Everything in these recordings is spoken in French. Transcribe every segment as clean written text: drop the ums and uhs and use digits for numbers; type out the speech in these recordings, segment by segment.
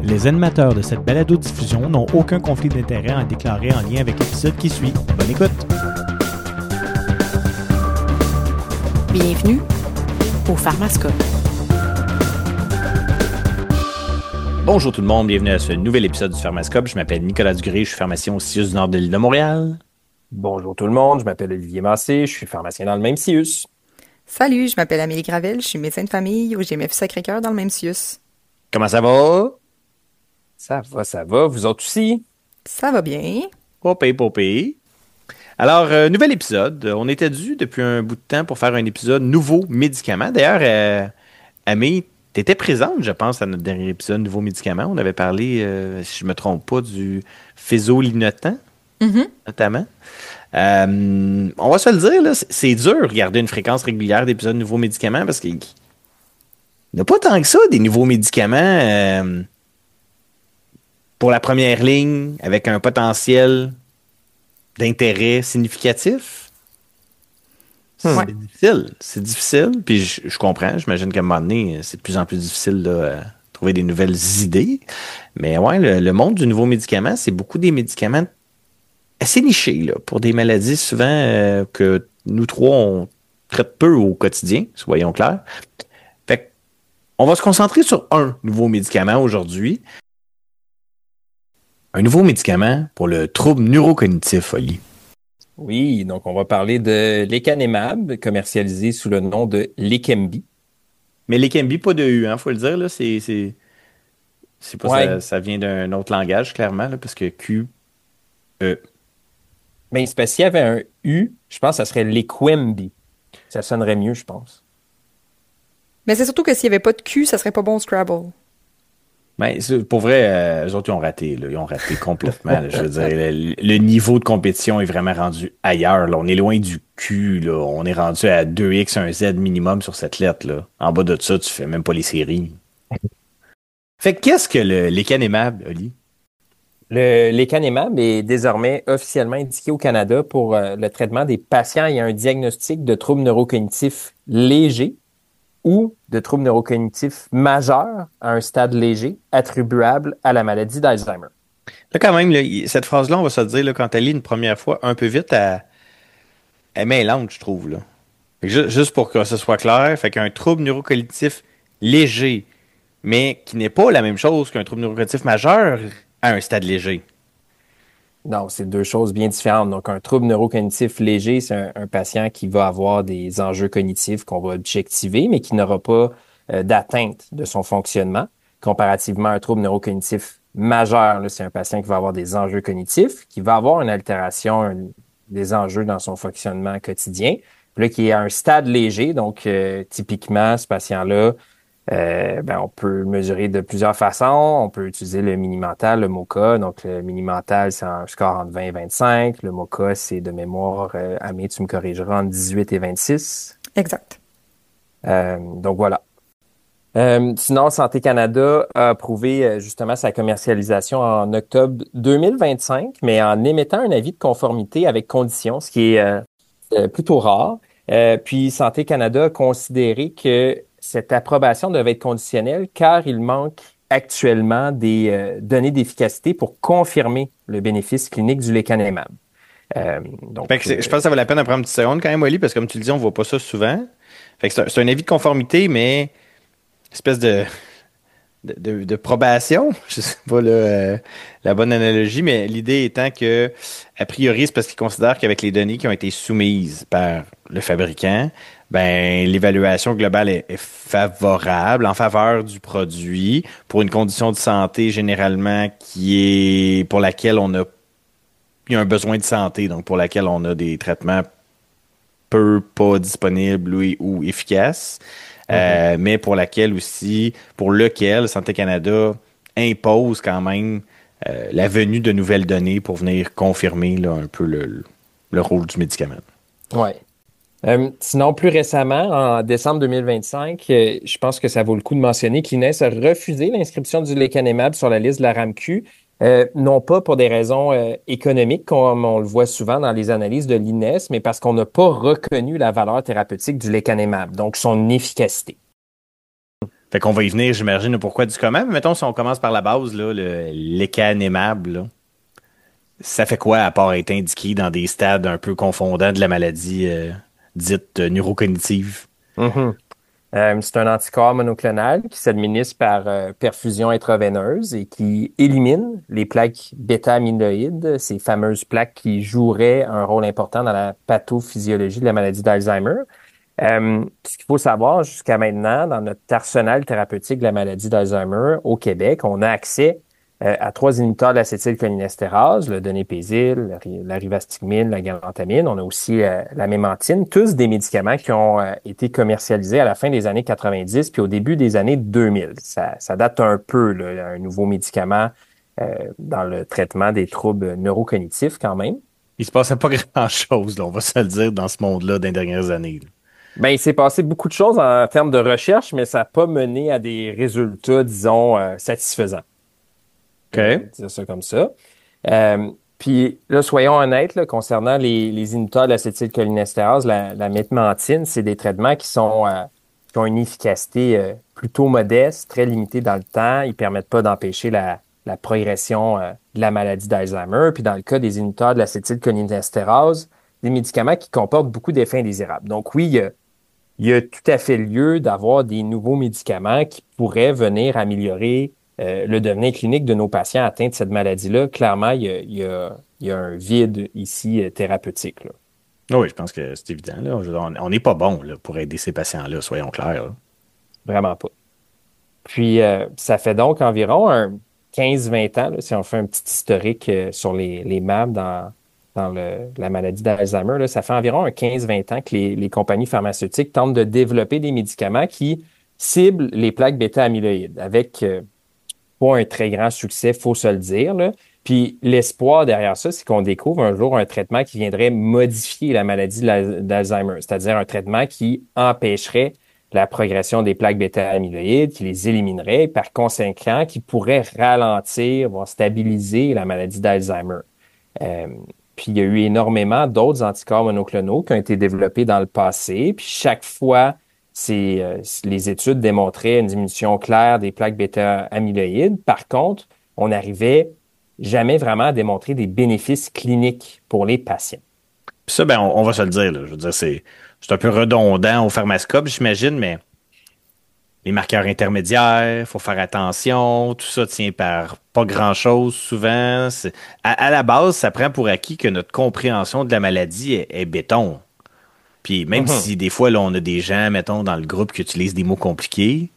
Les animateurs de cette balado-diffusion n'ont aucun conflit d'intérêt à déclarer en lien avec l'épisode qui suit. Bonne écoute! Bienvenue au Pharmascope. Bonjour tout le monde, bienvenue à ce nouvel épisode du Pharmascope. Je m'appelle Nicolas Dugré, je suis pharmacien au CIUS du Nord de l'île de Montréal. Bonjour tout le monde, je m'appelle Olivier Massé, je suis pharmacien dans le même CIUS. Salut, je m'appelle Amélie Gravel, je suis médecin de famille au GMF Sacré-Cœur dans le même CIUS. Comment ça va? Ça va, vous autres aussi? Ça va bien. Popé. Alors, nouvel épisode. On était dû depuis un bout de temps pour faire un épisode nouveau médicament. D'ailleurs, Amé, t'étais présente, je pense, à notre dernier épisode Nouveau médicament. On avait parlé, si je me trompe pas, du fésolinotant, notamment. On va se le dire, là, c'est dur de regarder une fréquence régulière d'épisodes Nouveaux médicaments parce qu'il n'y a pas tant que ça des nouveaux médicaments pour la première ligne avec un potentiel d'intérêt significatif. C'est difficile. Puis je comprends. J'imagine qu'à un moment donné, c'est de plus en plus difficile de trouver des nouvelles idées. Mais ouais, le monde du nouveau médicament, c'est beaucoup des médicaments assez nichés là, pour des maladies souvent que nous trois, on traite peu au quotidien, soyons clairs. Fait on va se concentrer sur un nouveau médicament aujourd'hui. Un nouveau médicament pour le trouble neurocognitif, Oli. Oui, donc on va parler de lecanemab, commercialisé sous le nom de Leqembi. Mais Leqembi, pas de U, hein, faut le dire, là, c'est pas Ouais. ça vient d'un autre langage, clairement, là, parce que Q, E. Mais c'est parce qu'il y avait un U, je pense que ça serait Leqembi. Ça sonnerait mieux, je pense. Mais c'est surtout que s'il n'y avait pas de Q, ça serait pas bon au Scrabble. Ben, pour vrai, eux autres, ils ont raté, là, ils ont raté complètement. Là, je veux dire, le niveau de compétition est vraiment rendu ailleurs. Là. On est loin du Q, là. On est rendu à 2X, un Z minimum sur cette lettre. Là. En bas de ça, tu fais même pas les séries. Fait que qu'est-ce que le lecanemab, Oli? Le lecanemab est désormais officiellement indiqué au Canada pour le traitement des patients ayant un diagnostic de troubles neurocognitifs légers ou de troubles neurocognitifs majeurs à un stade léger attribuable à la maladie d'Alzheimer. Là, quand même, là, cette phrase-là, on va se le dire, là, quand elle lit une première fois un peu vite, elle met lente, je trouve. Là. Fait que juste pour que ce soit clair, fait qu'un trouble neurocognitif léger, mais qui n'est pas la même chose qu'un trouble neurocognitif majeur à un stade léger. Non, c'est deux choses bien différentes. Donc, un trouble neurocognitif léger, c'est un patient qui va avoir des enjeux cognitifs qu'on va objectiver, mais qui n'aura pas d'atteinte de son fonctionnement. Comparativement à un trouble neurocognitif majeur, là, c'est un patient qui va avoir des enjeux cognitifs, qui va avoir une altération des enjeux dans son fonctionnement quotidien. Puis là, qui est à un stade léger, donc typiquement, ce patient-là, on peut le mesurer de plusieurs façons. On peut utiliser le mini-mental, le MoCA. Donc, le mini-mental, c'est un score entre 20 et 25. Le MoCA, c'est de mémoire, Amé, tu me corrigeras, entre 18 et 26. Exact. Donc, voilà. Sinon, Santé Canada a approuvé justement sa commercialisation en octobre 2025, mais en émettant un avis de conformité avec conditions, ce qui est plutôt rare. Puis, Santé Canada a considéré que cette approbation devait être conditionnelle car il manque actuellement des données d'efficacité pour confirmer le bénéfice clinique du lecanemab. Je pense que ça vaut la peine de prendre une petite seconde quand même, Oli, parce que comme tu le dis, on ne voit pas ça souvent. Fait que c'est un avis de conformité, mais espèce de probation, je sais pas la bonne analogie, mais l'idée étant que, a priori, c'est parce qu'ils considèrent qu'avec les données qui ont été soumises par le fabricant, ben l'évaluation globale est favorable, en faveur du produit, pour une condition de santé généralement pour laquelle il y a un besoin de santé, donc pour laquelle on a des traitements pas disponibles ou efficaces. Mais pour lequel Santé Canada impose quand même la venue de nouvelles données pour venir confirmer là, un peu le rôle du médicament. Ouais. Sinon, plus récemment, en décembre 2025, je pense que ça vaut le coup de mentionner qu'Inès a refusé l'inscription du lecanemab sur la liste de la RAMQ, non pas pour des raisons économiques, comme on le voit souvent dans les analyses de l'Inès, mais parce qu'on n'a pas reconnu la valeur thérapeutique du lecanemab, donc son efficacité. Fait qu'on va y venir, j'imagine, le pourquoi du comment. Mais mettons, si on commence par la base, là, l'écanémab, là, ça fait quoi à part être indiqué dans des stades un peu confondants de la maladie dite neurocognitive? Mhm. C'est un anticorps monoclonal qui s'administre par perfusion intraveineuse et qui élimine les plaques bêta-amyloïdes, ces fameuses plaques qui joueraient un rôle important dans la pathophysiologie de la maladie d'Alzheimer. Ce qu'il faut savoir jusqu'à maintenant, dans notre arsenal thérapeutique de la maladie d'Alzheimer au Québec, on a accès à 3 inhibiteurs de l'acétylcholinéstérase, le donépézil, la rivastigmine, la galantamine. On a aussi la mémantine, tous des médicaments qui ont été commercialisés à la fin des années 90 puis au début des années 2000. Ça date un peu, là, un nouveau médicament dans le traitement des troubles neurocognitifs quand même. Il se passait pas grand-chose, là, on va se le dire, dans ce monde-là dans les dernières années. Là. Ben, il s'est passé beaucoup de choses en termes de recherche, mais ça n'a pas mené à des résultats, disons, satisfaisants. OK. Dire ça comme ça. Puis là, soyons honnêtes, là, concernant les inhibiteurs de l'acétylcholinéstérase, la métmentine, c'est des traitements qui ont une efficacité plutôt modeste, très limitée dans le temps. Ils permettent pas d'empêcher la progression de la maladie d'Alzheimer. Puis dans le cas des inhibiteurs de l'acétylcholinéstérase, des médicaments qui comportent beaucoup d'effets indésirables. Donc oui, il y a tout à fait lieu d'avoir des nouveaux médicaments qui pourraient venir améliorer le devenir clinique de nos patients atteints de cette maladie-là. Clairement, il y a un vide ici thérapeutique, là. Oui, je pense que c'est évident. Là. On n'est pas bon là, pour aider ces patients-là, soyons clairs. Là. Vraiment pas. Puis, ça fait donc environ 15-20 ans, là, si on fait un petit historique sur les MAB dans la maladie d'Alzheimer, là, ça fait environ 15-20 ans que les compagnies pharmaceutiques tentent de développer des médicaments qui ciblent les plaques bêta-amyloïdes avec pas un très grand succès, faut se le dire, là. Puis l'espoir derrière ça, c'est qu'on découvre un jour un traitement qui viendrait modifier la maladie d'Alzheimer, c'est-à-dire un traitement qui empêcherait la progression des plaques bêta-amyloïdes, qui les éliminerait, et par conséquent, qui pourrait ralentir, voire stabiliser la maladie d'Alzheimer. Puis il y a eu énormément d'autres anticorps monoclonaux qui ont été développés dans le passé, puis chaque fois, les études démontraient une diminution claire des plaques bêta-amyloïdes. Par contre, on n'arrivait jamais vraiment à démontrer des bénéfices cliniques pour les patients. Puis ça, ben, on va se le dire. Là. Je veux dire, c'est un peu redondant au pharmascope, j'imagine, mais les marqueurs intermédiaires, faut faire attention, tout ça tient par pas grand-chose souvent. À la base, ça prend pour acquis que notre compréhension de la maladie est béton. Puis même si des fois, là, on a des gens, mettons, dans le groupe qui utilisent des mots compliqués,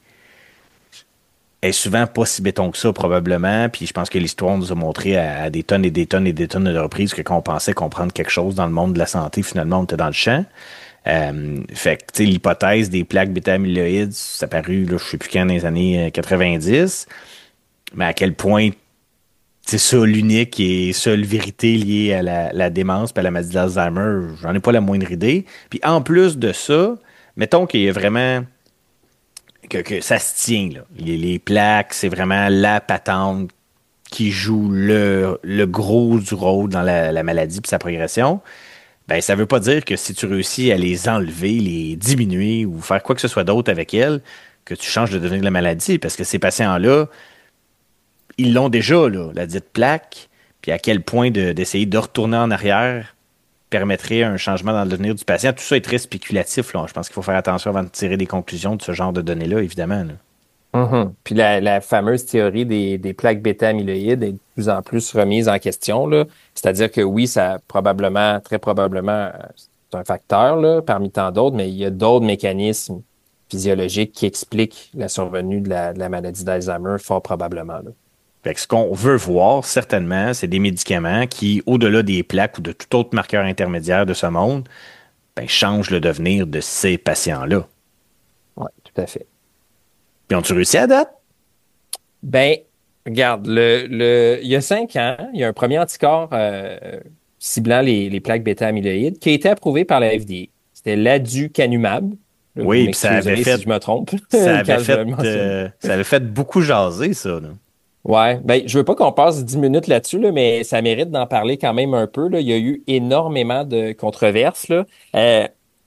est souvent pas si béton que ça, probablement. Puis je pense que l'histoire nous a montré à des tonnes et des tonnes et des tonnes de reprises que quand on pensait comprendre quelque chose dans le monde de la santé, finalement, on était dans le champ. Fait que, tu sais, l'hypothèse des plaques bêta-amyloïdes, ça a paru, là, je sais plus quand, dans les années 90. Mais à quel point c'est ça l'unique et seule vérité liée à la démence et à la maladie d'Alzheimer, j'en ai pas la moindre idée. Puis en plus de ça, mettons qu'il y a vraiment que ça se tient, là. Les plaques, c'est vraiment la patente qui joue le gros du rôle dans la maladie et sa progression. Ben, ça veut pas dire que si tu réussis à les enlever, les diminuer ou faire quoi que ce soit d'autre avec elles, que tu changes de devenir de la maladie, parce que ces patients-là, ils l'ont déjà, là, la dite plaque, puis à quel point d'essayer de retourner en arrière permettrait un changement dans le devenir du patient. Tout ça est très spéculatif, là. Je pense qu'il faut faire attention avant de tirer des conclusions de ce genre de données-là, évidemment. Là. Puis la fameuse théorie des plaques bêta-amyloïdes est de plus en plus remise en question, là. C'est-à-dire que oui, ça probablement, très probablement, c'est un facteur, là, parmi tant d'autres, mais il y a d'autres mécanismes physiologiques qui expliquent la survenue de la maladie d'Alzheimer, fort probablement, là. Fait que ce qu'on veut voir, certainement, c'est des médicaments qui, au-delà des plaques ou de tout autre marqueur intermédiaire de ce monde, ben, changent le devenir de ces patients-là. Oui, tout à fait. Puis ont-tu réussi à date? Ben, regarde, il y a 5 ans, il y a un premier anticorps ciblant les plaques bêta-amyloïdes qui a été approuvé par la FDA. C'était l'aducanumab. Oui, puis ça avait fait... si je me trompe. Ça avait fait beaucoup jaser, ça, là. Ouais, ben je veux pas qu'on passe 10 minutes là-dessus, là, mais ça mérite d'en parler quand même un peu, là. Il y a eu énormément de controverses, là.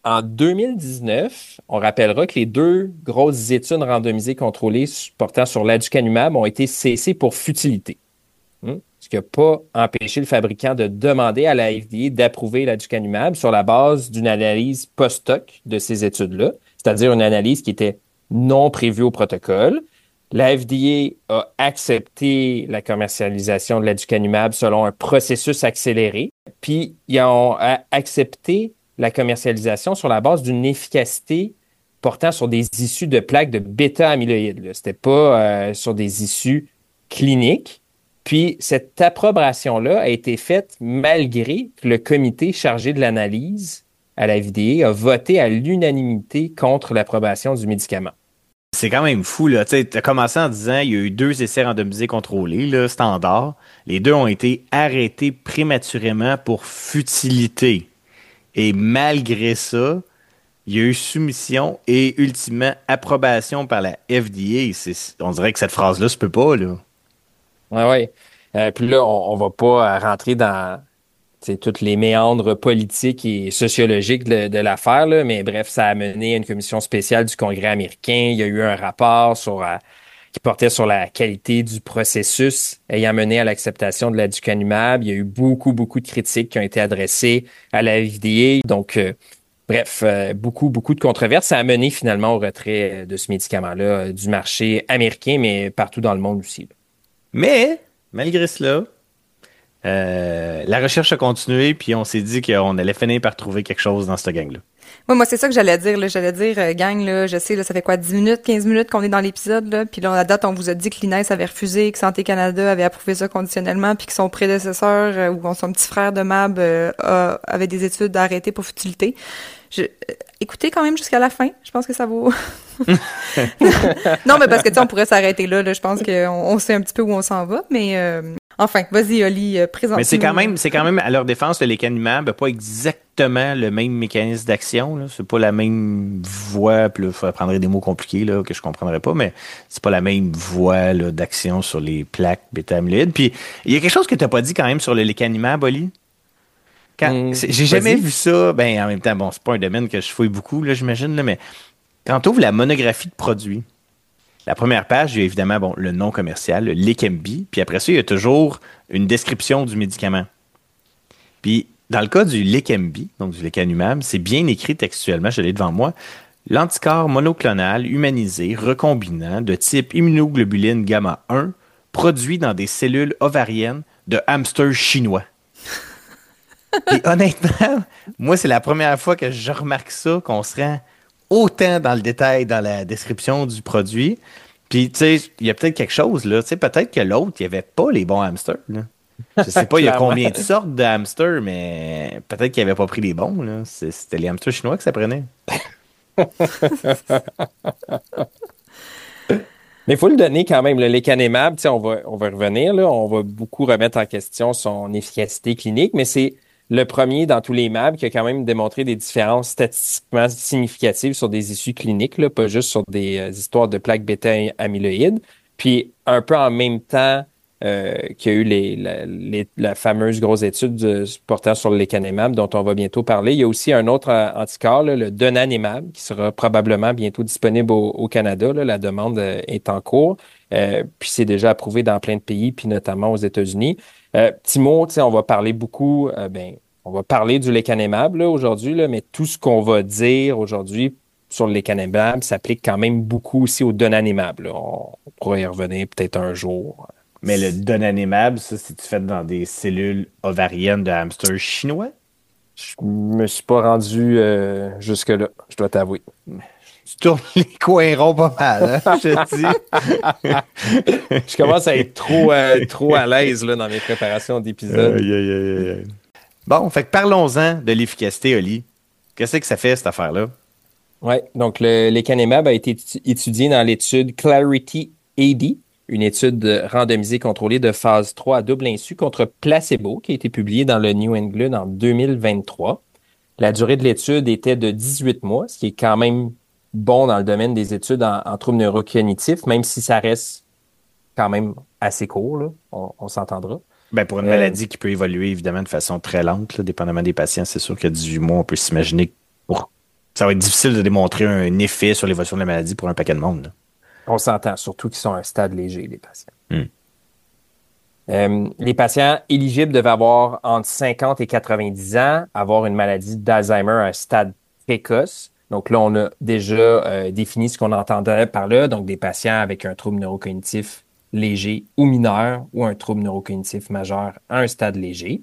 En 2019, on rappellera que les 2 grosses études randomisées contrôlées portant sur l'aducanumab ont été cessées pour futilité. Ce qui n'a pas empêché le fabricant de demander à la FDA d'approuver l'aducanumab sur la base d'une analyse post-hoc de ces études-là, c'est-à-dire une analyse qui était non prévue au protocole. La FDA a accepté la commercialisation de l'aducanumab selon un processus accéléré, puis ils ont accepté la commercialisation sur la base d'une efficacité portant sur des issues de plaques de bêta-amyloïdes. C'était pas sur des issues cliniques. Puis cette approbation-là a été faite malgré que le comité chargé de l'analyse à la FDA a voté à l'unanimité contre l'approbation du médicament. C'est quand même fou, là. Tu as commencé en disant il y a eu 2 essais randomisés contrôlés, là, standard. Les 2 ont été arrêtés prématurément pour futilité. Et malgré ça, il y a eu soumission et ultimement approbation par la FDA. On dirait que cette phrase-là se peut pas, là. Oui. Puis là, on va pas rentrer dans toutes les méandres politiques et sociologiques de l'affaire, là, mais bref, ça a mené à une commission spéciale du Congrès américain. Il y a eu un rapport qui portait sur la qualité du processus ayant mené à l'acceptation de l'aducanumab. Il y a eu beaucoup de critiques qui ont été adressées à la FDA. Donc, bref, beaucoup de controverses. Ça a mené finalement au retrait de ce médicament-là du marché américain, mais partout dans le monde aussi, là. Mais, malgré cela, la recherche a continué, puis on s'est dit qu'on allait finir par trouver quelque chose dans cette gang-là. Ouais, moi, c'est ça que j'allais dire, là. J'allais dire, gang, là, je sais, là, ça fait quoi, 10 minutes, 15 minutes qu'on est dans l'épisode, là. Puis là, à la date, on vous a dit que l'INES avait refusé, que Santé Canada avait approuvé ça conditionnellement, puis que son prédécesseur, ou son petit frère de MAB, avait des études arrêtées pour futilité. Écoutez quand même jusqu'à la fin. Je pense que ça vaut... Non, mais parce que, tu sais, on pourrait s'arrêter là. Je pense qu'on sait un petit peu où on s'en va, mais... Enfin, vas-y, Oli, présente-nous. Mais c'est quand même, à leur défense, le lecanemab n'a pas exactement le même mécanisme d'action, là. C'est pas la même voie, puis là, il prendrait des mots compliqués, là, que je comprendrais pas, mais c'est pas la même voie, là, d'action sur les plaques bêta-amyloïdes. Puis, il y a quelque chose que t'as pas dit quand même sur le lecanemab, Oli. J'ai jamais vu ça, ben, en même temps, bon, c'est pas un domaine que je fouille beaucoup, là, j'imagine, là, mais quand on ouvre la monographie de produits, la première page, il y a évidemment le nom commercial, le Leqembi, puis après ça, il y a toujours une description du médicament. Puis, dans le cas du Leqembi, donc du lecanemab, c'est bien écrit textuellement, je l'ai devant moi, l'anticorps monoclonal humanisé recombinant de type immunoglobuline gamma 1 produit dans des cellules ovariennes de hamsters chinois. Et honnêtement, moi, c'est la première fois que je remarque ça, qu'on se rend autant dans le détail dans la description du produit. Puis, tu sais, il y a peut-être quelque chose, là. Tu sais, peut-être que l'autre, il n'y avait pas les bons hamsters, là. Je sais pas, il y a combien de sortes de hamsters, mais peut-être qu'il n'avait pas pris les bons, là. C'était les hamsters chinois que ça prenait. Mais il faut le donner quand même, le lecanemab, tu sais, on va revenir, là. On va beaucoup remettre en question son efficacité clinique, mais c'est le premier dans tous les MAB qui a quand même démontré des différences statistiquement significatives sur des issues cliniques, là, pas juste sur des histoires de plaques bêta-amyloïdes. Puis un peu en même temps qu'il y a eu la fameuse grosse étude portant sur le lecanemab dont on va bientôt parler. Il y a aussi un autre anticorps, là, le donanemab, qui sera probablement bientôt disponible au Canada. Là. La demande est en cours. Puis c'est déjà approuvé dans plein de pays, puis notamment aux États-Unis. Petit mot, on va parler beaucoup, on va parler du lecanemab là, aujourd'hui, là, mais tout ce qu'on va dire aujourd'hui sur le lecanemab s'applique quand même beaucoup aussi au donanemab. Là. On pourrait y revenir peut-être un jour. Mais le donanemab, ça, c'est-tu fait dans des cellules ovariennes de hamsters chinois? Je me suis pas rendu jusque-là, je dois t'avouer. Tu tournes les coins ronds pas mal, hein, je te dis. Je commence à être trop à l'aise là, dans mes préparations d'épisodes. Bon, fait que parlons-en de l'efficacité, Oli. Qu'est-ce que ça fait, cette affaire-là? Oui, donc le lecanemab a été étudié dans l'étude Clarity AD, une étude randomisée contrôlée de phase 3 à double insu contre placebo qui a été publiée dans le New England en 2023. La durée de l'étude était de 18 mois, ce qui est quand même bon dans le domaine des études en troubles neurocognitifs, même si ça reste quand même assez court, là, on s'entendra. Ben pour une maladie qui peut évoluer évidemment de façon très lente, là, dépendamment des patients, c'est sûr qu'à 18 mois, on peut s'imaginer Ça va être difficile de démontrer un effet sur l'évolution de la maladie pour un paquet de monde. Là. On s'entend, surtout qu'ils sont à un stade léger, les patients. Hmm. Les patients éligibles devaient avoir entre 50 et 90 ans, avoir une maladie d'Alzheimer à un stade précoce. Donc là, on a déjà défini ce qu'on entendait par là. Donc, des patients avec un trouble neurocognitif léger ou mineur ou un trouble neurocognitif majeur à un stade léger.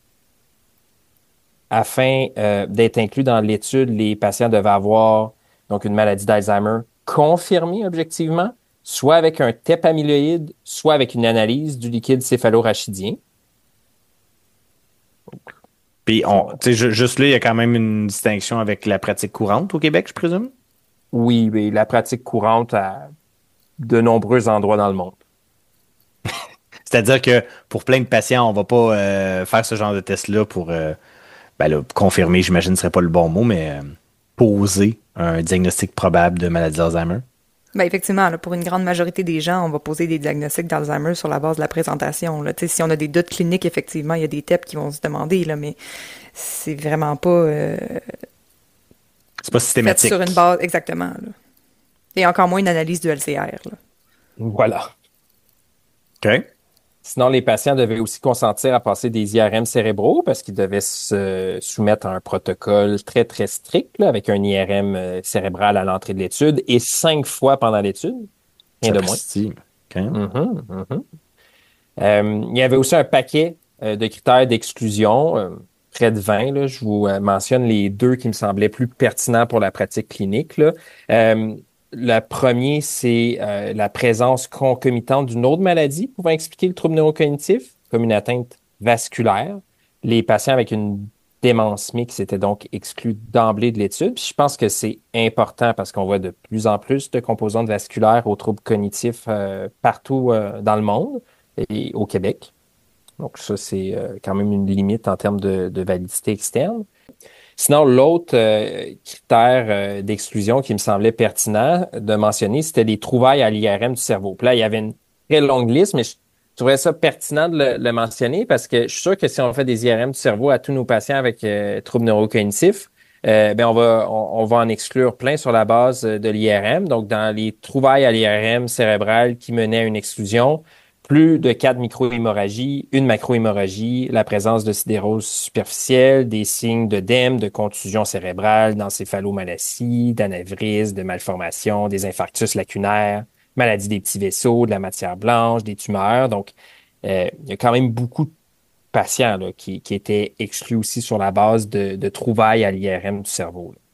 Afin d'être inclus dans l'étude, les patients devaient avoir donc une maladie d'Alzheimer confirmée objectivement, soit avec un TEP amyloïde, soit avec une analyse du liquide céphalorachidien. Puis, juste là, il y a quand même une distinction avec la pratique courante au Québec, je présume? Oui, mais la pratique courante à de nombreux endroits dans le monde. C'est-à-dire que pour plein de patients, on va pas faire ce genre de test-là pour confirmer, j'imagine que ce serait pas le bon mot, mais poser un diagnostic probable de maladie d'Alzheimer. Ben effectivement, là, pour une grande majorité des gens, on va poser des diagnostics d'Alzheimer sur la base de la présentation. Là. Si on a des doutes cliniques, effectivement, il y a des TEP qui vont se demander, là, mais c'est vraiment pas c'est pas systématique. fait sur une base, exactement. Là. Et encore moins une analyse du LCR. Là. Voilà. OK. Sinon, les patients devaient aussi consentir à passer des IRM cérébraux parce qu'ils devaient se soumettre à un protocole très, très strict là, avec un IRM cérébral à l'entrée de l'étude et 5 fois pendant l'étude. Rien de moins. Okay. Il y avait aussi un paquet de critères d'exclusion, près de 20. Là. Je vous mentionne les 2 qui me semblaient plus pertinents pour la pratique clinique. Là. Le premier, c'est la présence concomitante d'une autre maladie pouvant expliquer le trouble neurocognitif, comme une atteinte vasculaire. Les patients avec une démence mixte étaient donc exclus d'emblée de l'étude. Puis je pense que c'est important parce qu'on voit de plus en plus de composantes vasculaires aux troubles cognitifs partout dans le monde et au Québec. Donc ça, c'est quand même une limite en termes de validité externe. Sinon, l'autre critère d'exclusion qui me semblait pertinent de mentionner, c'était les trouvailles à l'IRM du cerveau. Puis là, il y avait une très longue liste, mais je trouvais ça pertinent de le mentionner parce que je suis sûr que si on fait des IRM du cerveau à tous nos patients avec troubles neurocognitifs, on va en exclure plein sur la base de l'IRM. Donc, dans les trouvailles à l'IRM cérébrale qui menaient à une exclusion, plus de 4 microhémorragies, une macrohémorragie, la présence de sidérose superficielle, des signes d'œdème, de contusion cérébrale, d'encéphalomalacie, d'anévrisme, de malformation, des infarctus lacunaires, maladie des petits vaisseaux, de la matière blanche, des tumeurs. Donc, il y a quand même beaucoup de patients là, qui étaient exclus aussi sur la base de trouvailles à l'IRM du cerveau. Là.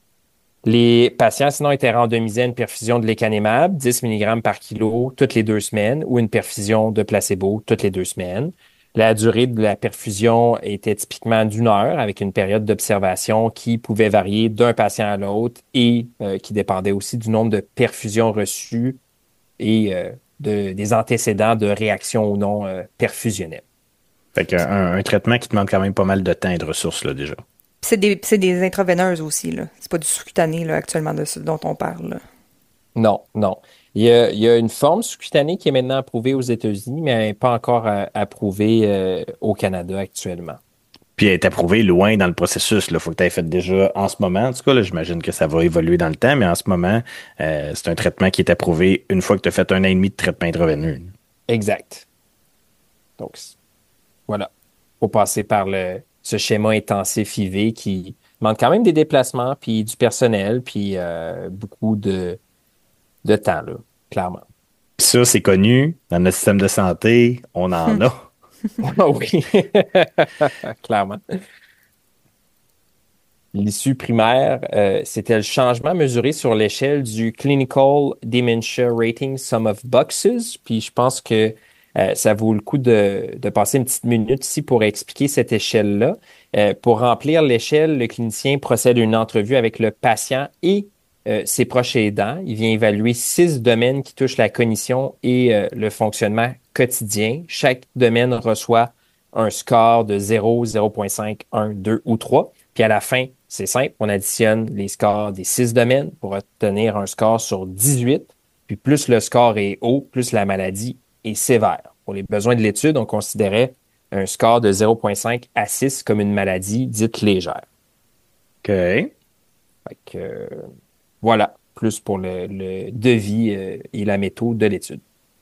Les patients, sinon, étaient randomisés à une perfusion de lécanémab, 10 mg par kilo, toutes les 2 semaines, ou une perfusion de placebo toutes les 2 semaines. La durée de la perfusion était typiquement d'1 heure, avec une période d'observation qui pouvait varier d'un patient à l'autre et qui dépendait aussi du nombre de perfusions reçues et des antécédents de réaction ou non perfusionnelle. Fait qu'un traitement qui demande quand même pas mal de temps et de ressources, là, déjà. C'est des intraveineuses aussi, là. C'est pas du sous-cutané, là, actuellement, de ce dont on parle, là. Non. Il y a une forme sous-cutanée qui est maintenant approuvée aux États-Unis, mais elle n'est pas encore approuvée au Canada actuellement. Puis elle est approuvée loin dans le processus. Il faut que tu aies fait déjà en ce moment. En tout cas, là, j'imagine que ça va évoluer dans le temps, mais en ce moment, c'est un traitement qui est approuvé une fois que tu as fait 1 an et demi de traitement intraveineux. Exact. Donc, voilà. Il faut passer par ce schéma intensif IV qui demande quand même des déplacements, puis du personnel, puis beaucoup de temps, là, clairement. Puis ça, c'est connu. Dans notre système de santé, on en a. Ah oui, clairement. L'issue primaire, c'était le changement mesuré sur l'échelle du Clinical Dementia Rating Sum of Boxes. Puis je pense que ça vaut le coup de passer une petite minute ici pour expliquer cette échelle-là. Pour remplir l'échelle, le clinicien procède à une entrevue avec le patient et ses proches aidants. Il vient évaluer 6 domaines qui touchent la cognition et le fonctionnement quotidien. Chaque domaine reçoit un score de 0, 0.5, 1, 2 ou 3. Puis à la fin, c'est simple, on additionne les scores des 6 domaines pour obtenir un score sur 18. Puis plus le score est haut, plus la maladie est sévère. Pour les besoins de l'étude, on considérait un score de 0.5 à 6 comme une maladie dite légère. OK. Fait que, voilà, plus pour le devis et la méthode de l'étude.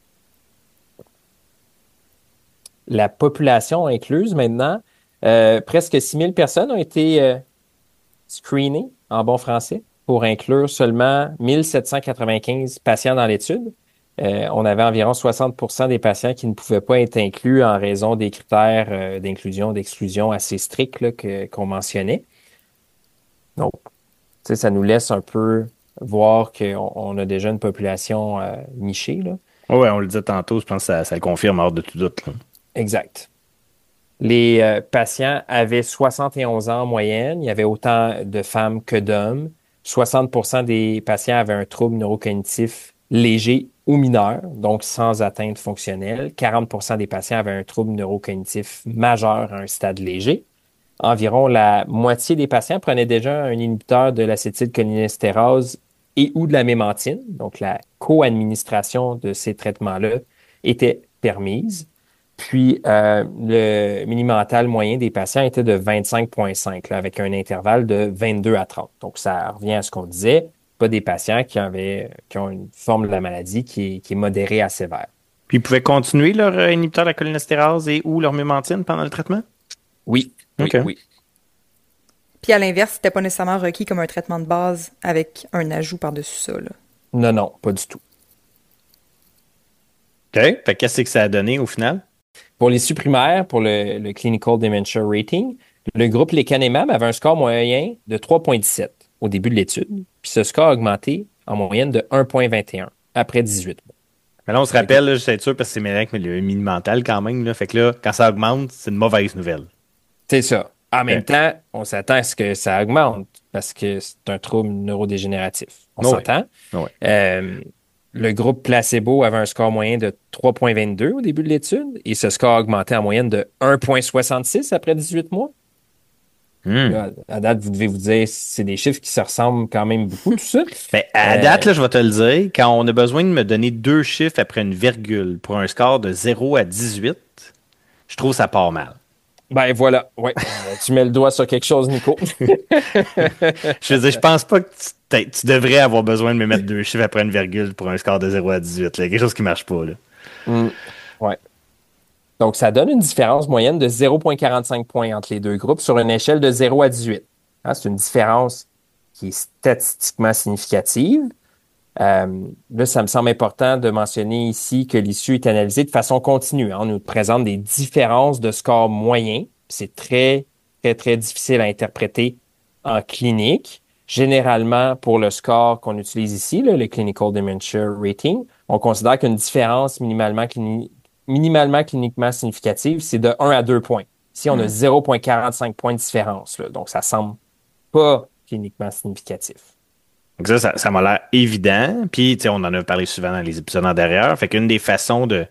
La population incluse maintenant, presque 6000 personnes ont été screenées en bon français pour inclure seulement 1795 patients dans l'étude. On avait environ 60% des patients qui ne pouvaient pas être inclus en raison des critères d'inclusion, d'exclusion assez stricts là, qu'on mentionnait. Donc, ça nous laisse un peu voir qu'on a déjà une population nichée, là. Oui, on le disait tantôt, je pense que ça le confirme hors de tout doute, là. Exact. Les patients avaient 71 ans en moyenne. Il y avait autant de femmes que d'hommes. 60% des patients avaient un trouble neurocognitif léger ou mineur, donc sans atteinte fonctionnelle. 40% des patients avaient un trouble neurocognitif majeur à un stade léger. Environ la moitié des patients prenaient déjà un inhibiteur de l'acétylcholinéstérase et ou de la mémantine. Donc, la co-administration de ces traitements-là était permise. Puis, le mini-mental moyen des patients était de 25,5, là, avec un intervalle de 22 à 30. Donc, ça revient à ce qu'on disait, pas des patients qui ont une forme de la maladie qui est modérée à sévère. Puis ils pouvaient continuer leur inhibiteur de la cholinéstérase et ou leur mémantine pendant le traitement? Oui, OK. oui. Puis à l'inverse, c'était pas nécessairement requis comme un traitement de base avec un ajout par-dessus ça, là. Non, pas du tout. OK. Fait que qu'est-ce que ça a donné au final? Pour les supprimaires, pour le Clinical Dementia Rating, le groupe lecanemab avait un score moyen de 3,17 au début de l'étude, puis ce score a augmenté en moyenne de 1,21 après 18 mois. Mais là, on se rappelle, là, je suis sûr, parce que c'est mêlé avec le mini-mental quand même, là. Fait que là, quand ça augmente, c'est une mauvaise nouvelle. C'est ça. En même temps, on s'attend à ce que ça augmente parce que c'est un trouble neurodégénératif. On s'entend. Le groupe placebo avait un score moyen de 3,22 au début de l'étude et ce score a augmenté en moyenne de 1,66 après 18 mois. Là, à date, vous devez vous dire, c'est des chiffres qui se ressemblent quand même beaucoup, tout ça. Ben, à date, là, je vais te le dire, quand on a besoin de me donner 2 chiffres après une virgule pour un score de 0 à 18, je trouve ça part mal. Ben voilà, ouais. Tu mets le doigt sur quelque chose, Nico. Je veux dire, je pense pas que tu devrais avoir besoin de me mettre 2 chiffres après une virgule pour un score de 0 à 18. Là. Quelque chose qui marche pas. Là. Ouais. Donc, ça donne une différence moyenne de 0,45 points entre les deux groupes sur une échelle de 0 à 18. Hein, c'est une différence qui est statistiquement significative. Là, ça me semble important de mentionner ici que l'issue est analysée de façon continue. Hein. On nous présente des différences de score moyen. C'est très, très, très difficile à interpréter en clinique. Généralement, pour le score qu'on utilise ici, là, le Clinical Dementia Rating, on considère qu'une différence minimalement cliniquement significative, c'est de 1 à 2 points. Ici, on a 0,45 points de différence. Là, donc, ça semble pas cliniquement significatif. Donc ça m'a l'air évident. Puis, on en a parlé souvent dans les épisodes antérieurs. Fait qu'une des façons de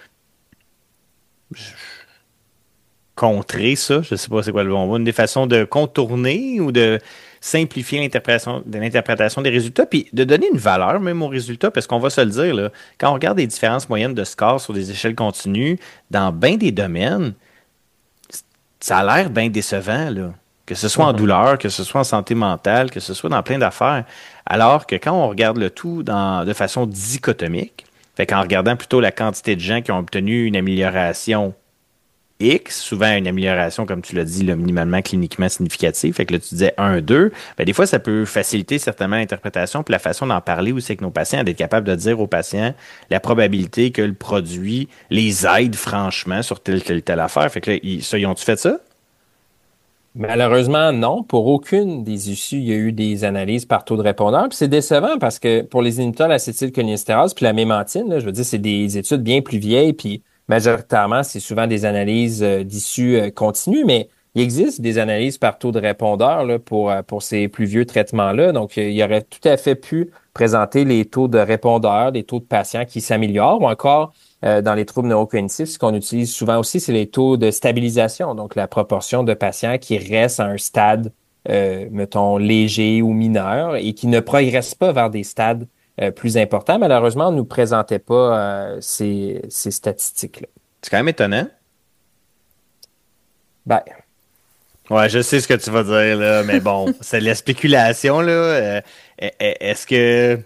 contrer ça, je sais pas c'est quoi le bon mot, une des façons de contourner ou de simplifier l'interprétation des résultats, puis de donner une valeur même aux résultats, parce qu'on va se le dire, là, quand on regarde les différences moyennes de scores sur des échelles continues, dans bien des domaines, ça a l'air bien décevant, là. Que ce soit en douleur, que ce soit en santé mentale, que ce soit dans plein d'affaires. Alors que quand on regarde le tout de façon dichotomique, fait qu'en regardant plutôt la quantité de gens qui ont obtenu une amélioration X, souvent une amélioration, comme tu l'as dit, là, minimalement cliniquement significative, fait que là, tu disais 1, 2, ben, des fois, ça peut faciliter certainement l'interprétation puis la façon d'en parler aussi avec nos patients, d'être capable de dire aux patients la probabilité que le produit les aide franchement sur telle affaire. Fait que là, ils ont-tu fait ça? Malheureusement, non. Pour aucune des issues, il y a eu des analyses par taux de répondeur. Puis c'est décevant parce que pour les inhibiteurs de l'acétylcholinéstérase puis la mémantine, là, je veux dire, c'est des études bien plus vieilles, puis majoritairement, c'est souvent des analyses d'issues continues, mais il existe des analyses par taux de répondeur là, pour ces plus vieux traitements-là. Donc, il y aurait tout à fait pu présenter les taux de répondeurs, les taux de patients qui s'améliorent, ou encore dans les troubles neurocognitifs, ce qu'on utilise souvent aussi, c'est les taux de stabilisation, donc la proportion de patients qui restent à un stade, mettons, léger ou mineur et qui ne progressent pas vers des stades plus importants. Malheureusement, on ne nous présentait pas ces statistiques-là. C'est quand même étonnant. Ben, Ouais, je sais ce que tu vas dire, là, mais bon, c'est de la spéculation, là. Est-ce que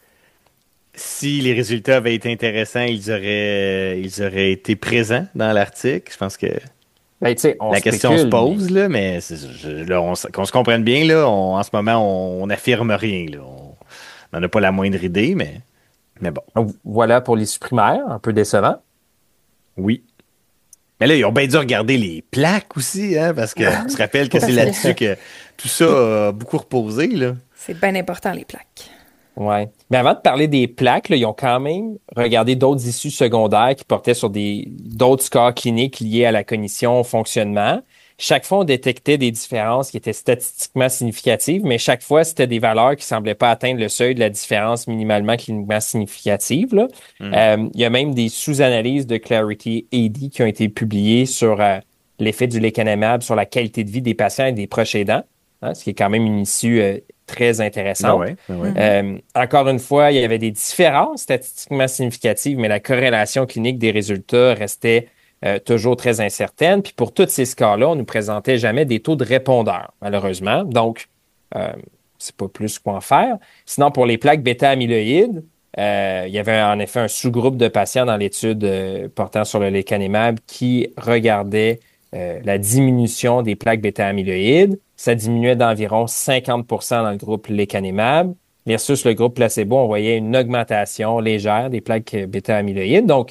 si les résultats avaient été intéressants, ils auraient été présents dans l'article? Je pense que Ben, tu sais, on la question se spécule, pose, là, mais là, qu'on se comprenne bien, là, en ce moment, on n'affirme rien, là. On n'en a pas la moindre idée, mais bon, voilà pour les supprimaires, un peu décevant. oui. Mais là, ils ont bien dû regarder les plaques aussi, hein, parce que on se rappelle que c'est là-dessus que tout ça a beaucoup reposé, là. C'est bien important, les plaques. Ouais. Mais avant de parler des plaques, là, ils ont quand même regardé d'autres issues secondaires qui portaient sur d'autres scores cliniques liés à la cognition, au fonctionnement. Chaque fois, on détectait des différences qui étaient statistiquement significatives, mais chaque fois, c'était des valeurs qui semblaient pas atteindre le seuil de la différence minimalement cliniquement significative, là. Il y a même des sous-analyses de Clarity AD qui ont été publiées sur l'effet du lecanemab sur la qualité de vie des patients et des proches aidants, hein, ce qui est quand même une issue très intéressante. Ben ouais. Encore une fois, il y avait des différences statistiquement significatives, mais la corrélation clinique des résultats restait toujours très incertaine. Puis pour tous ces scores-là, on nous présentait jamais des taux de répondeurs, malheureusement. Donc, c'est pas plus quoi en faire. Sinon, pour les plaques bêta-amyloïdes, il y avait en effet un sous-groupe de patients dans l'étude portant sur le lecanemab qui regardait la diminution des plaques bêta-amyloïdes. Ça diminuait d'environ 50% dans le groupe lecanemab. Versus le groupe placebo, on voyait une augmentation légère des plaques bêta-amyloïdes. Donc,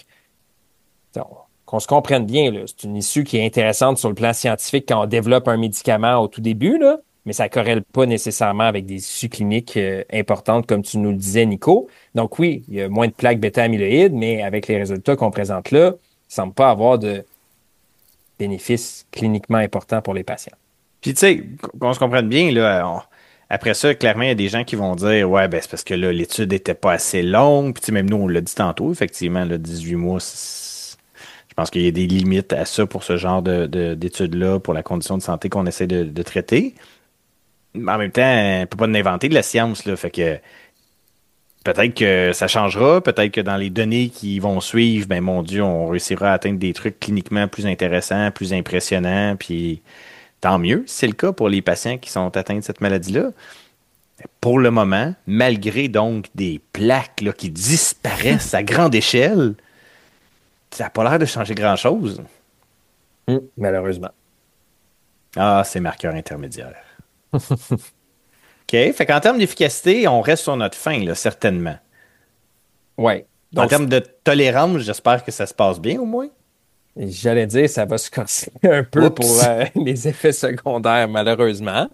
qu'on se comprenne bien, là, c'est une issue qui est intéressante sur le plan scientifique quand on développe un médicament au tout début, là, mais ça ne corrèle pas nécessairement avec des issues cliniques importantes, comme tu nous le disais, Nico. Donc oui, il y a moins de plaques bêta-amyloïdes, mais avec les résultats qu'on présente là, il ne semble pas avoir de bénéfices cliniquement importants pour les patients. Puis tu sais, qu'on se comprenne bien, là, après ça, clairement, il y a des gens qui vont dire, ouais, ben c'est parce que là, l'étude n'était pas assez longue. Puis tu sais, même nous, on l'a dit tantôt, effectivement, là, 18 mois, je pense qu'il y a des limites à ça pour ce genre d'études-là, pour la condition de santé qu'on essaie de traiter. Mais en même temps, on ne peut pas inventer de la science, là. Fait que peut-être que ça changera, peut-être que dans les données qui vont suivre, ben mon Dieu, on réussira à atteindre des trucs cliniquement plus intéressants, plus impressionnants, puis tant mieux, si c'est le cas pour les patients qui sont atteints de cette maladie-là. Pour le moment, malgré donc des plaques là, qui disparaissent à grande échelle, ça n'a pas l'air de changer grand-chose. Malheureusement. Ah, c'est marqueur intermédiaire. OK, fait qu'en termes d'efficacité, on reste sur notre fin, là, certainement. Oui. En termes de tolérance, j'espère que ça se passe bien au moins. J'allais dire, ça va se corser un peu pour les effets secondaires, malheureusement.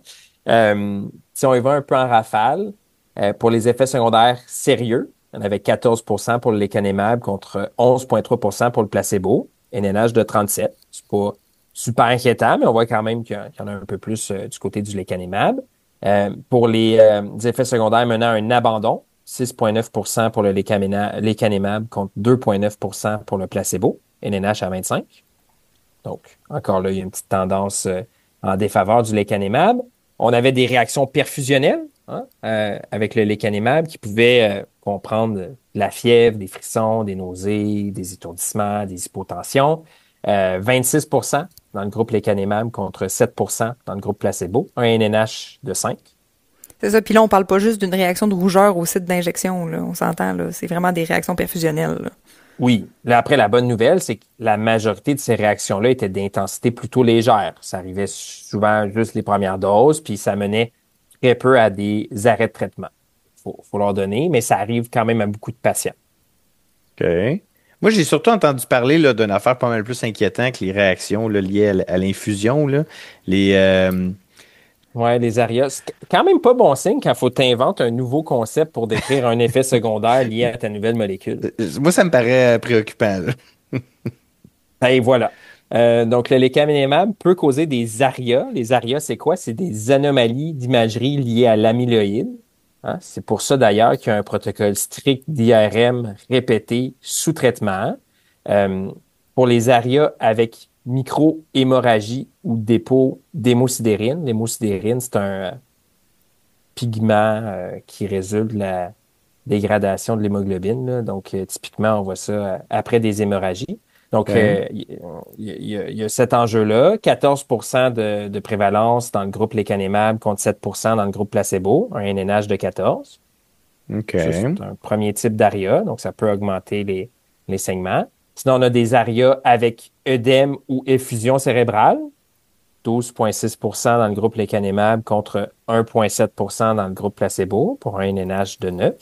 Si on y va un peu en rafale, pour les effets secondaires sérieux, on avait 14% pour le lecanemab contre 11,3% pour le placebo, NNH de 37. C'est pas super inquiétant, mais on voit quand même qu'il y en a un peu plus du côté du lecanemab. Pour les effets secondaires menant à un abandon, 6,9% pour le lecanemab contre 2,9% pour le placebo, NNH à 25. Donc, encore là, il y a une petite tendance en défaveur du lecanemab. On avait des réactions perfusionnelles avec le lecanemab qui pouvaient comprendre de la fièvre, des frissons, des nausées, des étourdissements, des hypotensions. 26% dans le groupe lecanemab contre 7% dans le groupe placebo. Un NNH de 5. C'est ça. Puis là, on parle pas juste d'une réaction de rougeur au site d'injection. Là. On s'entend, là. C'est vraiment des réactions perfusionnelles. Là. Oui. Là, après, la bonne nouvelle, c'est que la majorité de ces réactions-là étaient d'intensité plutôt légère. Ça arrivait souvent juste les premières doses, puis ça menait très peu à des arrêts de traitement. Faut leur donner, mais ça arrive quand même à beaucoup de patients. OK. Moi, j'ai surtout entendu parler là, d'une affaire pas mal plus inquiétante que les réactions là, liées à l'infusion. Là. Ouais, les ARIA. C'est quand même pas bon signe quand faut t'inventer un nouveau concept pour décrire un effet secondaire lié à ta nouvelle molécule. Moi, ça me paraît préoccupant. Et voilà. Donc, le lecanemab peut causer des ARIA. Les ARIA, c'est quoi? C'est des anomalies d'imagerie liées à l'amyloïde. Hein? C'est pour ça, d'ailleurs, qu'il y a un protocole strict d'IRM répété sous traitement. Pour les ARIA avec micro-hémorragie ou dépôt d'hémosidérine. L'hémosidérine, c'est un pigment qui résulte de la dégradation de l'hémoglobine. Là. Donc, typiquement, on voit ça après des hémorragies. Donc, il y a cet enjeu-là. 14% de prévalence dans le groupe lécanémab contre 7% dans le groupe placebo, un NNH de 14. OK. Ça, c'est un premier type d'ARIA, donc ça peut augmenter les saignements. Sinon, on a des ARIA avec œdème ou effusion cérébrale, 12,6% dans le groupe lécanémab contre 1,7% dans le groupe placebo pour un NNH de 9.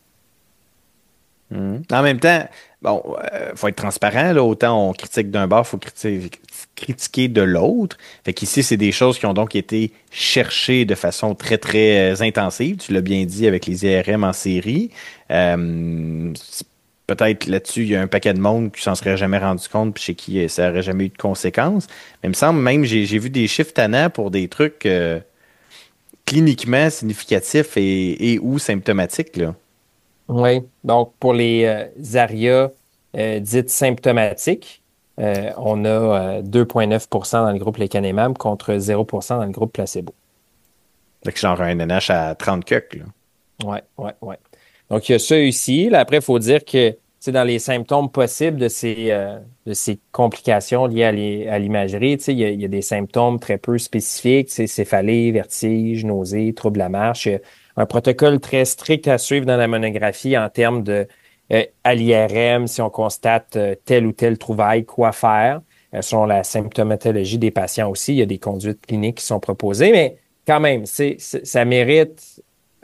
En même temps, bon, faut être transparent, là. Autant on critique d'un bord, faut critiquer de l'autre. Fait qu'ici, c'est des choses qui ont donc été cherchées de façon très, très intensive. Tu l'as bien dit avec les IRM en série. Peut-être là-dessus, il y a un paquet de monde qui s'en serait jamais rendu compte puis chez qui ça n'aurait jamais eu de conséquences. Mais il me semble même, j'ai vu des chiffres tannants pour des trucs cliniquement significatifs et ou symptomatiques, là. Oui, donc pour les ARIA dites symptomatiques, on a 2,9% dans le groupe lécanémab contre 0% dans le groupe placebo. Fait que genre un NNH à 30 cucs, là. Ouais. Donc, il y a ça ici. Là, après, il faut dire que dans les symptômes possibles de ces complications liées à l'imagerie, il y a des symptômes très peu spécifiques, céphalée, vertige, nausée, trouble de la marche. Il y a un protocole très strict à suivre dans la monographie en termes de à l'IRM, si on constate telle ou telle trouvaille, quoi faire. Selon la symptomatologie des patients aussi, il y a des conduites cliniques qui sont proposées, mais quand même, ça mérite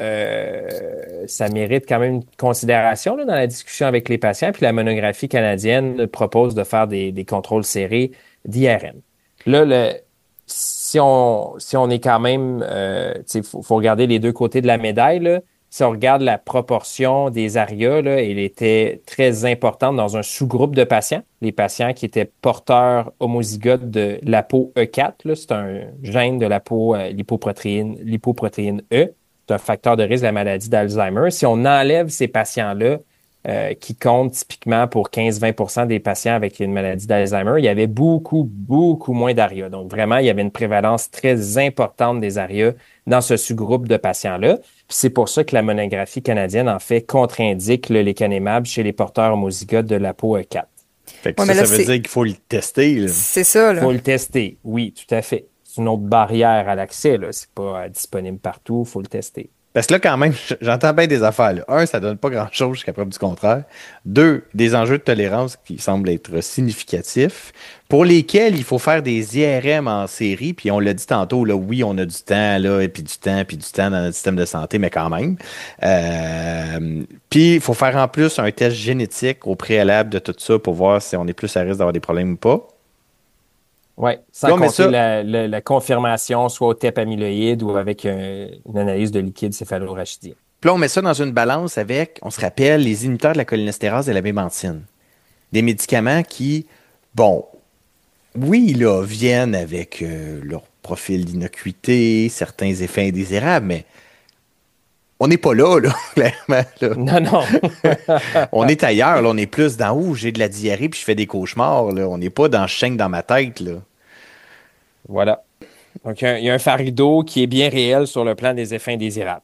quand même une considération là, dans la discussion avec les patients. Puis la monographie canadienne propose de faire des contrôles serrés d'IRM. Là, si on est quand même, faut regarder les deux côtés de la médaille. Là. Si on regarde la proportion des ARIA, là, elle était très importante dans un sous-groupe de patients. Les patients qui étaient porteurs homozygotes de l'ApoE4, là, c'est un gène de lipoprotéine E. C'est un facteur de risque de la maladie d'Alzheimer. Si on enlève ces patients-là, qui comptent typiquement pour 15-20% des patients avec une maladie d'Alzheimer, il y avait beaucoup moins d'ARIA. Donc, vraiment, il y avait une prévalence très importante des ARIA dans ce sous-groupe de patients-là. Puis c'est pour ça que la monographie canadienne, en fait, contre-indique le lécanémab chez les porteurs homozygotes de l'ApoE4. Fait que ça veut dire qu'il faut le tester, là. C'est ça, là. Il faut le tester, oui, tout à fait. C'est une autre barrière à l'accès, là. C'est pas disponible partout, il faut le tester. Parce que là, quand même, j'entends bien des affaires, là. Un, ça donne pas grand-chose jusqu'à preuve du contraire. Deux, des enjeux de tolérance qui semblent être significatifs, pour lesquels il faut faire des IRM en série. Puis on l'a dit tantôt, là, oui, on a du temps, là, et puis du temps dans notre système de santé, mais quand même. Puis il faut faire en plus un test génétique au préalable de tout ça pour voir si on est plus à risque d'avoir des problèmes ou pas. Oui, sans compter la confirmation, soit au TEP amyloïde ou avec une analyse de liquide céphalorachidien. Puis là, on met ça dans une balance avec, on se rappelle, les inhibiteurs de la cholinestérase et la bémantine. Des médicaments qui, bon, oui, là, viennent avec leur profil d'innocuité, certains effets indésirables, mais on n'est pas là, clairement. Là. Non. On est ailleurs, là. On est plus dans où j'ai de la diarrhée puis je fais des cauchemars, là. On n'est pas dans chaîne dans ma tête, là. Voilà. Donc, il y a un fardeau qui est bien réel sur le plan des effets indésirables.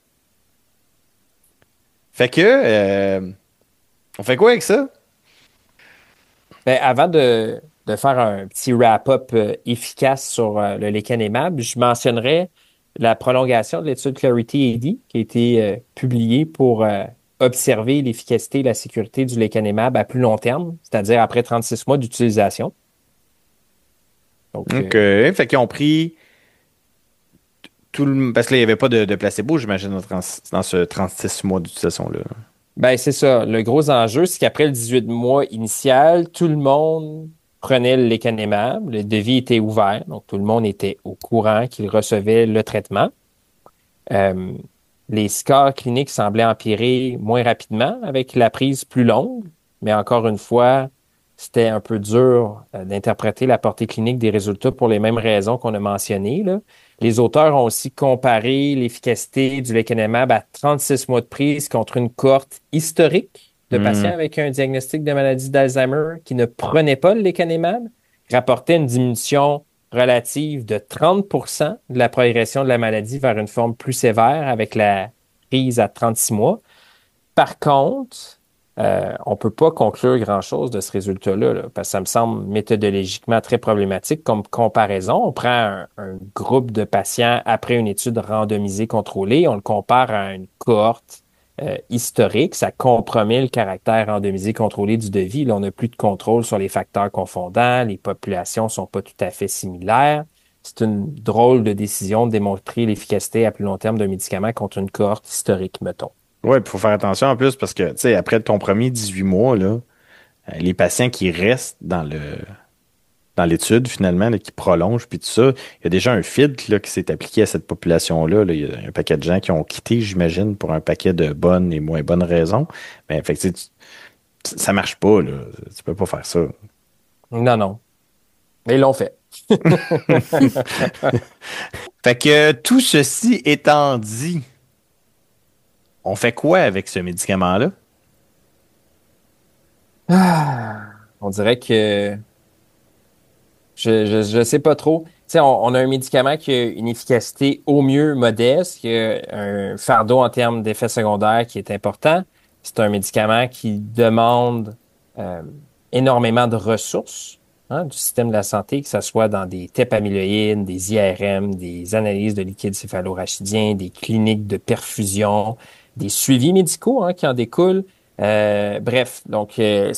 Fait que, on fait quoi avec ça? Ben, avant de faire un petit wrap-up efficace sur le lécanémab, je mentionnerais la prolongation de l'étude Clarity AD qui a été publiée pour observer l'efficacité et la sécurité du lécanémab à plus long terme, c'est-à-dire après 36 mois d'utilisation. Donc, OK. Fait qu'ils ont pris parce qu'il n'y avait pas de placebo, j'imagine, dans ce 36 mois d'utilisation-là. Ben, c'est ça. Le gros enjeu, c'est qu'après le 18 mois initial, tout le monde prenait le lécanémab. Le devis était ouvert, donc tout le monde était au courant qu'il recevait le traitement. Les scores cliniques semblaient empirer moins rapidement avec la prise plus longue, mais encore une fois, c'était un peu dur d'interpréter la portée clinique des résultats pour les mêmes raisons qu'on a mentionnées, là. Les auteurs ont aussi comparé l'efficacité du lécanémab à 36 mois de prise contre une cohorte historique de patients avec un diagnostic de maladie d'Alzheimer qui ne prenaient pas le lécanémab, rapportaient une diminution relative de 30% de la progression de la maladie vers une forme plus sévère avec la prise à 36 mois. Par contre, on peut pas conclure grand-chose de ce résultat-là, là, parce que ça me semble méthodologiquement très problématique. Comme comparaison, on prend un groupe de patients après une étude randomisée contrôlée, on le compare à une cohorte historique, ça compromet le caractère randomisé contrôlé du devis. Là, on n'a plus de contrôle sur les facteurs confondants, les populations sont pas tout à fait similaires. C'est une drôle de décision de démontrer l'efficacité à plus long terme d'un médicament contre une cohorte historique, mettons. Oui, il faut faire attention en plus parce que, tu sais, après ton premier 18 mois, là, les patients qui restent dans l'étude, finalement, là, qui prolongent, puis tout ça, il y a déjà un filtre là, qui s'est appliqué à cette population-là. Là. Il y a un paquet de gens qui ont quitté, j'imagine, pour un paquet de bonnes et moins bonnes raisons. Mais fait que, ça marche pas, là. Tu peux pas faire ça. Non, non. Mais ils l'ont fait. Fait que tout ceci étant dit, on fait quoi avec ce médicament-là? On dirait que je sais pas trop. Tu sais, on a un médicament qui a une efficacité au mieux modeste, qui a un fardeau en termes d'effets secondaires qui est important. C'est un médicament qui demande énormément de ressources du système de la santé, que ce soit dans des TEP amyloïdes, des IRM, des analyses de liquide céphalorachidien, des cliniques de perfusion, des suivis médicaux qui en découlent. Bref, donc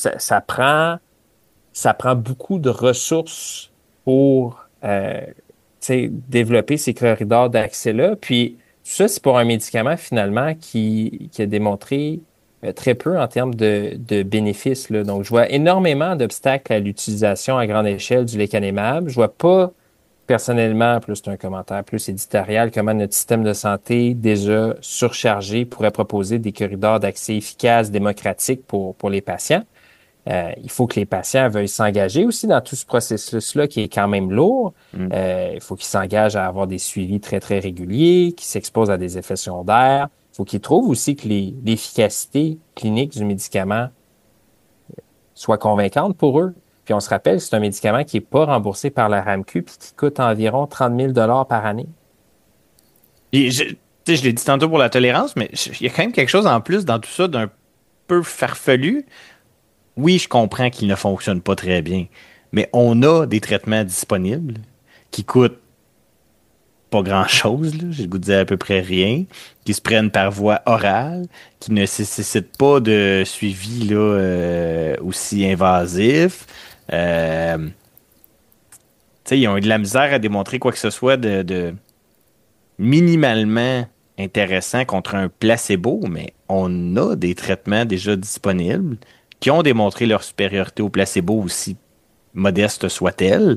ça prend beaucoup de ressources pour développer ces corridors d'accès-là. Puis tout ça, c'est pour un médicament finalement qui a démontré très peu en termes de bénéfices, là. Donc, je vois énormément d'obstacles à l'utilisation à grande échelle du lecanemab. Je vois pas personnellement, plus c'est un commentaire plus éditorial, comment notre système de santé déjà surchargé pourrait proposer des corridors d'accès efficaces, démocratiques pour les patients. Il faut que les patients veuillent s'engager aussi dans tout ce processus-là qui est quand même lourd. Il faut qu'ils s'engagent à avoir des suivis très, très réguliers, qu'ils s'exposent à des effets secondaires. Il faut qu'ils trouvent aussi que l'efficacité clinique du médicament soit convaincante pour eux. Puis on se rappelle, c'est un médicament qui n'est pas remboursé par la RAMQ puis qui coûte environ 30 000 par année. Et je l'ai dit tantôt pour la tolérance, mais il y a quand même quelque chose en plus dans tout ça d'un peu farfelu. Oui, je comprends qu'il ne fonctionne pas très bien, mais on a des traitements disponibles qui coûtent pas grand-chose, là, j'ai le goût de dire à peu près rien, qui se prennent par voie orale, qui ne nécessitent pas de suivi là, aussi invasif. Tu sais, ils ont eu de la misère à démontrer quoi que ce soit de minimalement intéressant contre un placebo, mais on a des traitements déjà disponibles qui ont démontré leur supériorité au placebo, aussi modeste soit-elle.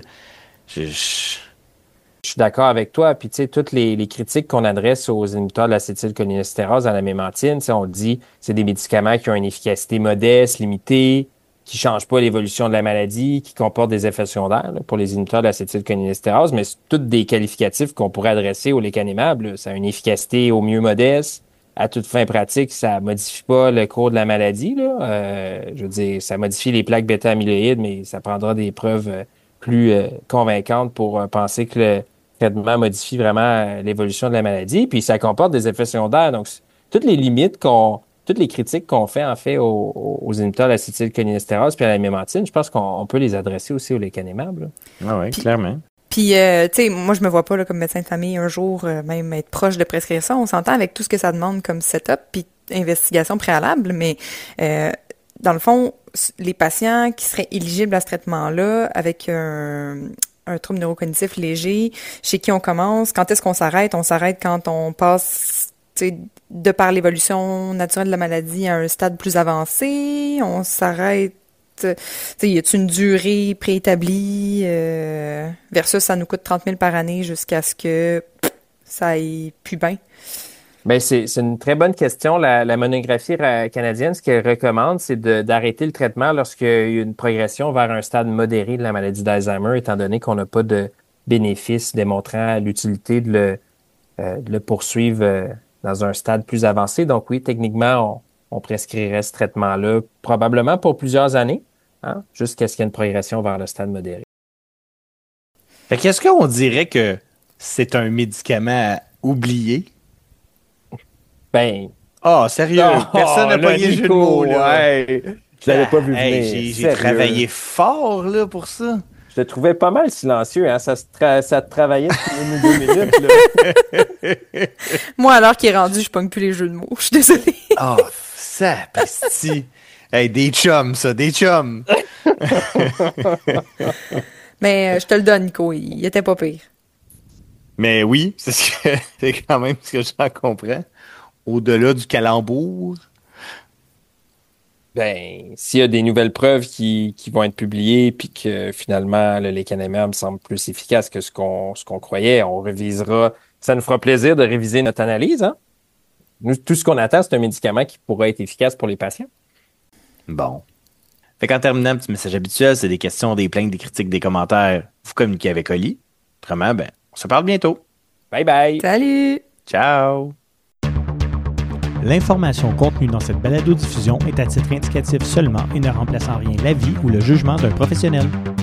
Je suis d'accord avec toi. Puis, tu sais, toutes les critiques qu'on adresse aux inhibiteurs de l'acétylcholinestérase à la mémantine, on le dit, c'est des médicaments qui ont une efficacité modeste, limitée, qui changent pas l'évolution de la maladie, qui comportent des effets secondaires là, pour les inhibiteurs de l'acétylcholinestérase, mais c'est tous des qualificatifs qu'on pourrait adresser au lecanemab. Là. Ça a une efficacité au mieux modeste. À toute fin pratique, ça modifie pas le cours de la maladie. Là. Je veux dire, ça modifie les plaques bêta-amyloïdes, mais ça prendra des preuves plus convaincantes pour penser que le traitement modifie vraiment l'évolution de la maladie. Puis ça comporte des effets secondaires. Donc, toutes les limites toutes les critiques qu'on fait, en fait, aux inhibiteurs de l'acétylcholinestérase puis à la mémantine, je pense qu'on peut les adresser aussi au lecanemab. Ah oui, clairement. Puis, tu sais, moi, je me vois pas là, comme médecin de famille un jour même être proche de prescrire ça. On s'entend avec tout ce que ça demande comme setup puis investigation préalable, mais dans le fond, les patients qui seraient éligibles à ce traitement-là avec un trouble neurocognitif léger, chez qui on commence, quand est-ce qu'on s'arrête? On s'arrête quand on passe, tu sais, de par l'évolution naturelle de la maladie à un stade plus avancé. On s'arrête, tu sais, y a-t-il une durée préétablie versus ça nous coûte 30 000 par année jusqu'à ce que ça aille plus bien? Ben c'est une très bonne question. La monographie canadienne, ce qu'elle recommande, c'est d'arrêter le traitement lorsqu'il y a une progression vers un stade modéré de la maladie d'Alzheimer, étant donné qu'on n'a pas de bénéfice démontrant l'utilité de le poursuivre dans un stade plus avancé. Donc oui, techniquement, on prescrirait ce traitement-là probablement pour plusieurs années, jusqu'à ce qu'il y ait une progression vers le stade modéré. Fait qu'est-ce qu'on dirait que c'est un médicament à oublier? Ben, Oh, sérieux? Personne n'a pogné le jeu de mots, là. Ouais. Je l'avais pas vu venir. J'ai travaillé fort, là, pour ça. Je te trouvais pas mal silencieux, hein? Ça te travaillait depuis 2 minutes, là. Moi, alors qu'il est rendu, je pogne plus les jeux de mots. Je suis désolée. Oh, sapristi. Hey, des chums, ça, des chums. Mais je te le donne, Nico. Il était pas pire. Mais oui, c'est quand même ce que j'en comprends. Au-delà du calembour. Ben, s'il y a des nouvelles preuves qui vont être publiées, puis que finalement, le lecanemab me semble plus efficace que ce qu'on croyait, on révisera. Ça nous fera plaisir de réviser notre analyse, hein? Nous, tout ce qu'on attend, c'est un médicament qui pourra être efficace pour les patients. Bon. Fait qu'en terminant, un petit message habituel, c'est des questions, des plaintes, des critiques, des commentaires. Vous communiquez avec Oli. Autrement, ben, on se parle bientôt. Bye bye! Salut! Ciao! L'information contenue dans cette balado-diffusion est à titre indicatif seulement et ne remplace en rien l'avis ou le jugement d'un professionnel.